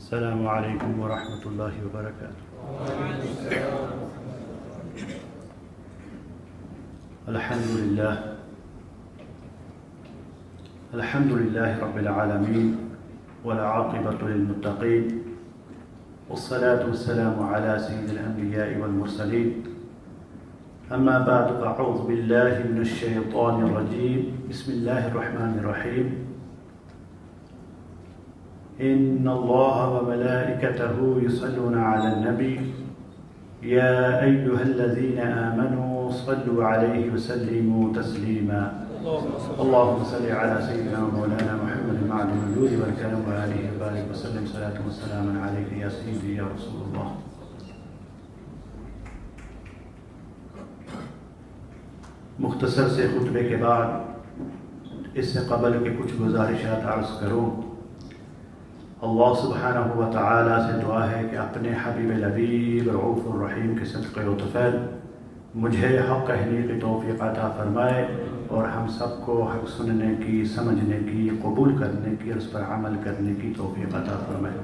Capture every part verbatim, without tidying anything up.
السلام عليكم ورحمة الله وبركاته. الحمد لله الحمد لله رب العالمين والعاقبة للمتقين والصلاة والسلام على سيد الأنبياء والمرسلين. أما بعد فأعوذ بالله من الشيطان الرجيم. بسم الله الرحمن الرحيم. إن الله وملائكته يصلون على النبي يا أيها الذين آمنوا صلوا عليه وسلموا تسليما. اللهم صل على سيدنا ومولانا محمد معدن الوجود والكرم وآله وبارك وسلم صلاة وسلاما عليك يا سيدي يا رسول الله. मुख्तसर से खुतबे के बाद इससे कबल के कुछ गुजारिशात अर्ज़ करूँ। अल्लाह सुब्हानहु व तआला से दुआ है कि अपने हबीब लबीब रऊफ़ुर रहीम के सदक़े व तफ़ैल मुझे हक़ कहने की तौफ़ीक़ अता फ़रमाए और हम सबको हक़ सुनने की, समझने की, कबूल करने की और उस पर अमल करने की तौफ़ीक़ अता फ़रमाए।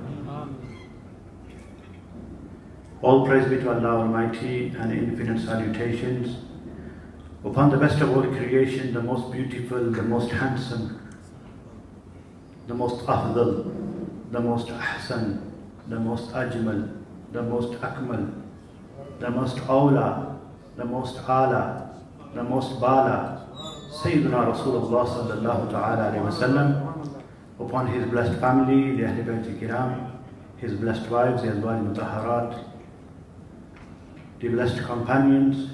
All praise be to Allah Almighty and infinite salutations upon the best of all creation, the most beautiful, the most handsome, the most afdal, the most ahsan, the most ajmal, the most akmal, the most awla, the most ala, the most bala, Sayyidina Rasulullah sallallahu ta'ala alayhi wa sallam, upon his blessed family, the Ahl Bayt Kiram, his blessed wives, the Azwaj Mutahharat, the blessed companions,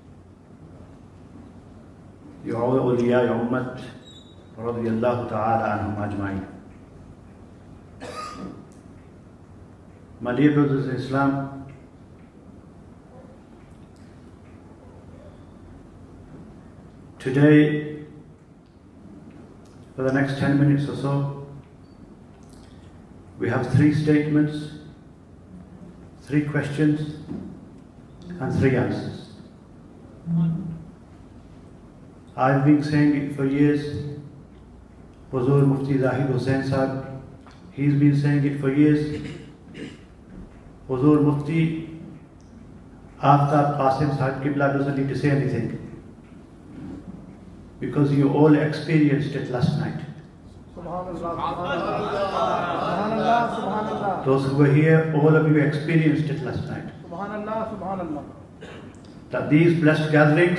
the awliya ummat, radiyallahu ta'ala anhum ajma'in. My dear brothers in Islam, today, for the next ten minutes or so, we have three statements, three questions, and three answers. I've been saying it for years. Huzur Mufti Zahid Hussain Sahib, he's been saying it for years. Huzur Mufti Aftab Qasim Sahib Qibla doesn't need to say anything, because you all experienced it last night. Subhanallah, Subhanallah, Subhanallah. Those who were here, all of you experienced it last night. Subhanallah, Subhanallah. That these blessed gatherings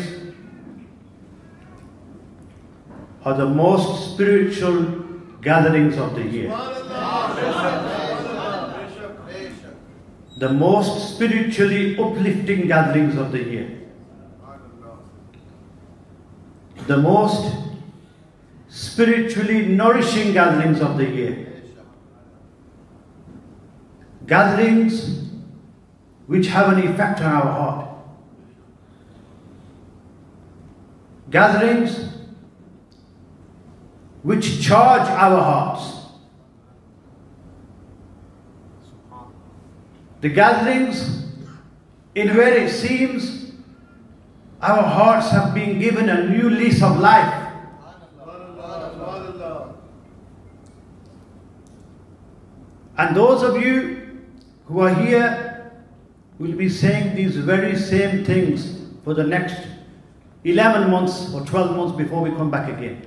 are the most spiritual gatherings of the year. The most spiritually uplifting gatherings of the year. The most spiritually nourishing gatherings of the year. Gatherings which have an effect on our heart. Gatherings which charge our hearts. The gatherings in where it seems our hearts have been given a new lease of life. And those of you who are here will be saying these very same things for the next eleven months or twelve months before we come back again.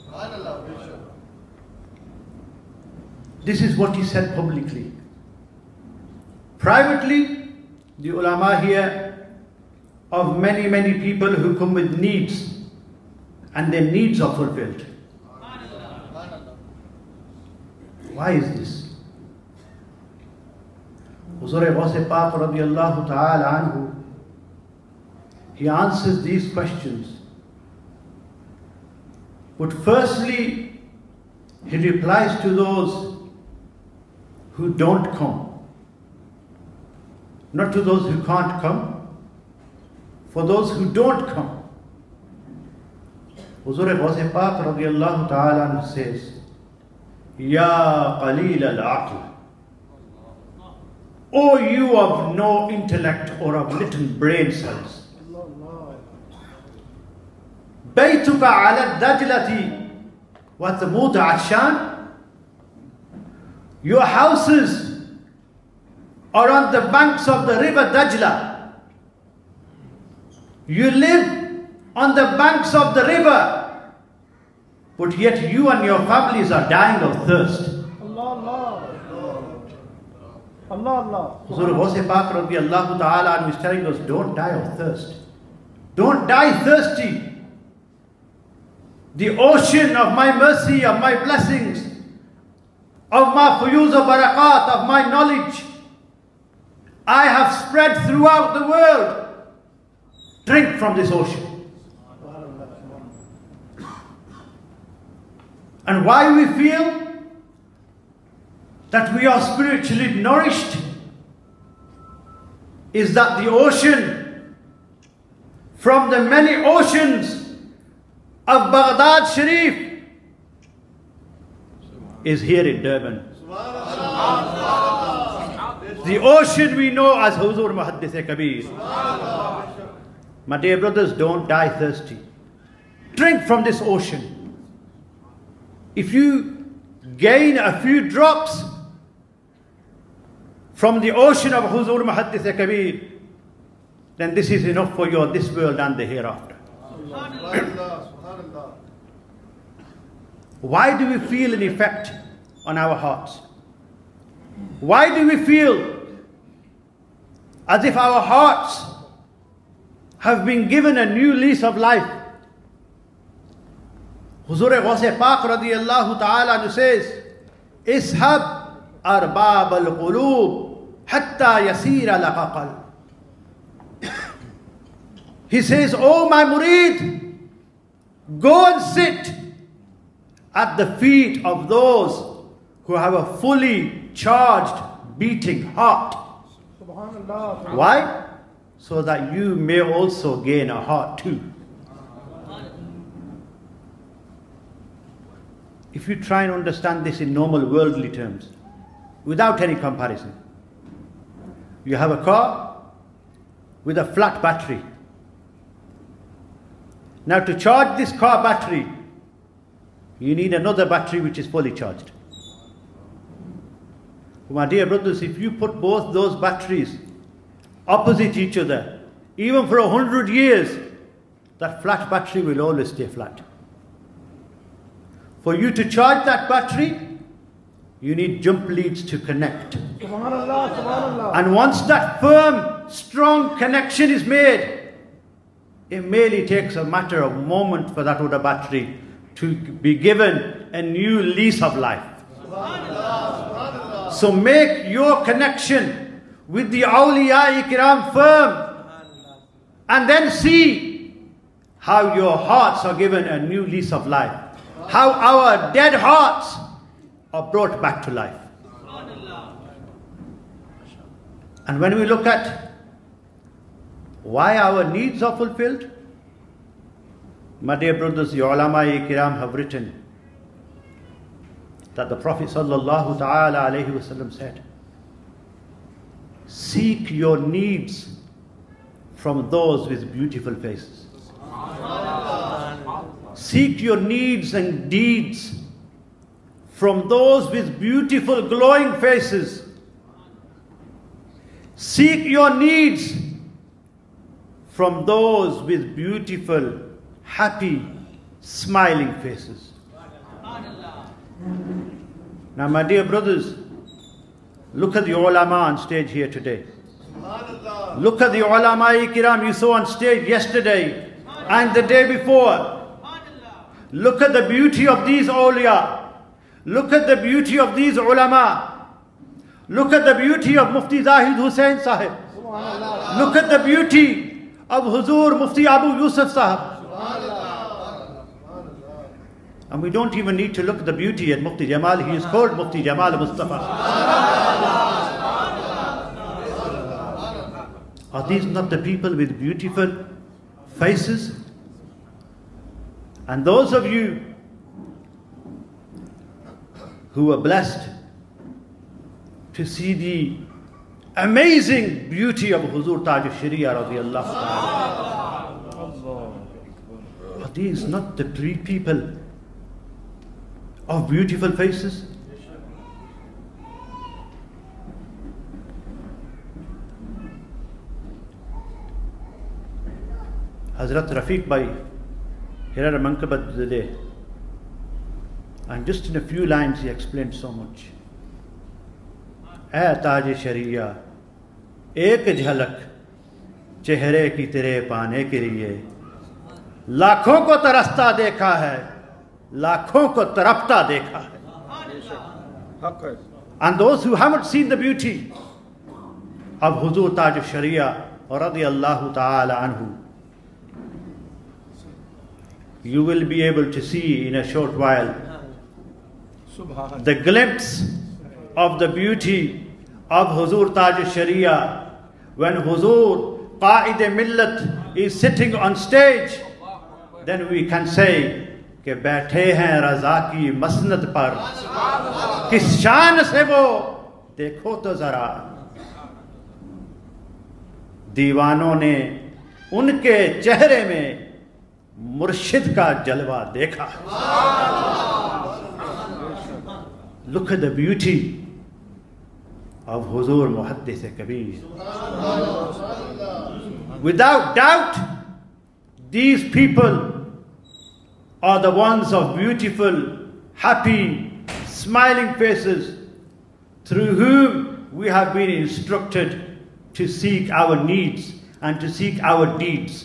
This is what he said publicly. Privately, the ulama here of many, many people who come with needs, and their needs are fulfilled. Why is this? Huzur Ghaus Pak radiyallahu ta'ala anhu, he answers these questions. But firstly, he replies to those who don't come. Not to those who can't come. For those who don't come. Huzur Ghaus Pak radiyallahu ta'ala anhu says, Ya qaleel al-aql. O you of no intellect or of little brain cells. بيتك على الدجلة وثمود عشان. Your houses or on the banks of the river Dajla. You live on the banks of the river, but yet you and your families are dying of thirst. Allah, Allah. Allah, Allah. Huzur Ghaus-e Pak radiyallahu ta'ala is telling us, don't die of thirst. Don't die thirsty. The ocean of my mercy, of my blessings, of my fuyuz of barakat, of my knowledge, I have spread throughout the world. Drink from this ocean. And why we feel that we are spiritually nourished is that the ocean, from the many oceans of Baghdad Sharif, is here in Durban. The ocean we know as Huzur Muhaddith Kabir. My dear brothers, don't die thirsty. Drink from this ocean. If you gain a few drops from the ocean of Huzur Muhaddith Kabir, then this is enough for you this world and the hereafter. Why do we feel an effect on our hearts? Why do we feel as if our hearts have been given a new lease of life? Huzur Ghaus-e Pak radiyallahu ta'ala says, Ishab arbab al-qulub hatta yasira laqaqal. He says, oh my murid, go and sit at the feet of those who have a fully charged, beating heart. Subhanallah. Why? So that you may also gain a heart too. If you try and understand this in normal worldly terms, without any comparison, you have a car with a flat battery. Now to charge this car battery, you need another battery which is fully charged. My dear brothers, if you put both those batteries opposite each other, even for a hundred years, that flat battery will always stay flat. For you to charge that battery, you need jump leads to connect. Subhanallah, Subhanallah. And once that firm, strong connection is made, it merely takes a matter of moment for that other battery to be given a new lease of life. So make your connection with the awliya ikram firm, and then see how your hearts are given a new lease of life, how our dead hearts are brought back to life. And when we look at why our needs are fulfilled, my dear brothers, the ulama-i kiram have written that the Prophet sallallahu ta'ala alayhi wasallam said, seek your needs from those with beautiful faces. Seek your needs and deeds from those with beautiful glowing faces. Seek your needs from those with beautiful, happy, smiling faces. Now my dear brothers, look at the ulama on stage here today. Look at the ulama-i kiram you saw on stage yesterday and the day before. Look at the beauty of these awliya. Look at the beauty of these ulama. Look at the beauty of Mufti Zahid Hussain Sahib. Look at the beauty of Huzur Mufti Abu Yusuf Sahib. And we don't even need to look at the beauty at Mufti Jamal. He is called Mufti Jamal Mustafa. Are these not the people with beautiful faces? And those of you who were blessed to see the amazing beauty of Huzur Taj al-Sharia radiyallahu ta'ala, are these not the three people of beautiful faces? Hazrat Rafiq Bhai, here are a mankabat today. And just in a few lines he explained so much. ऐ ताज शरिया एक झलक चेहरे की तेरे पाने के लिए लाखों को तरसता देखा है, लाखों को तरपता देखा है. And those who haven't seen the beauty of Huzur Taj Sharia radiyallahu ta'ala anhu, you will be able to see in a short while the glimpse of the beauty of Huzur Taj Sharia when Huzur Qa'id Millat is sitting on stage. Then we can say कि बैठे हैं रजा की मसनद पर, किस शान से वो देखो तो जरा. दीवानों ने उनके चेहरे में मुर्शिद का जलवा देखा. Look at the beauty of Huzur Muhaddis Kabir. Without doubt, these people are the ones of beautiful, happy, smiling faces through whom we have been instructed to seek our needs and to seek our deeds.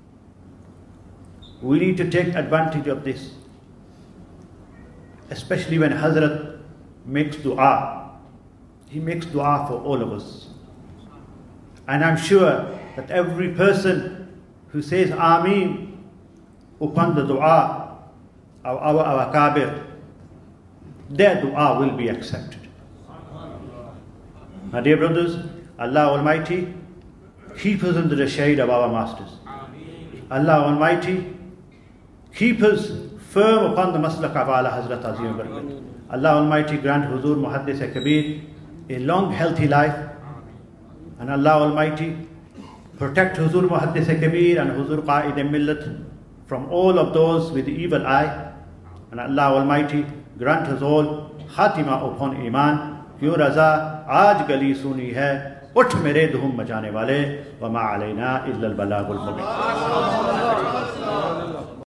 We need to take advantage of this, especially when Hazrat makes dua. He makes dua for all of us. And I'm sure that every person who says Ameen upon the dua of our, our Kabir, their dua will be accepted. My dear brothers, Allah Almighty keep us under the shade of our masters. Allah Almighty keep us firm upon the maslak of Ala Hazrat Azim Barakat. Allah Almighty grant Huzur Muhaddis Kabir a long healthy life, and Allah Almighty protect Huzur Muhaddis Kabir and Huzur Qa'id Millat from all of those with evil eye, and Allah Almighty grant us all Khatima upon Iman. क्यों रजा आज गली सुनी है, उठ मेरे धूम मचाने वाले, वमा अलैना इल्लल बलागुल मुबीन.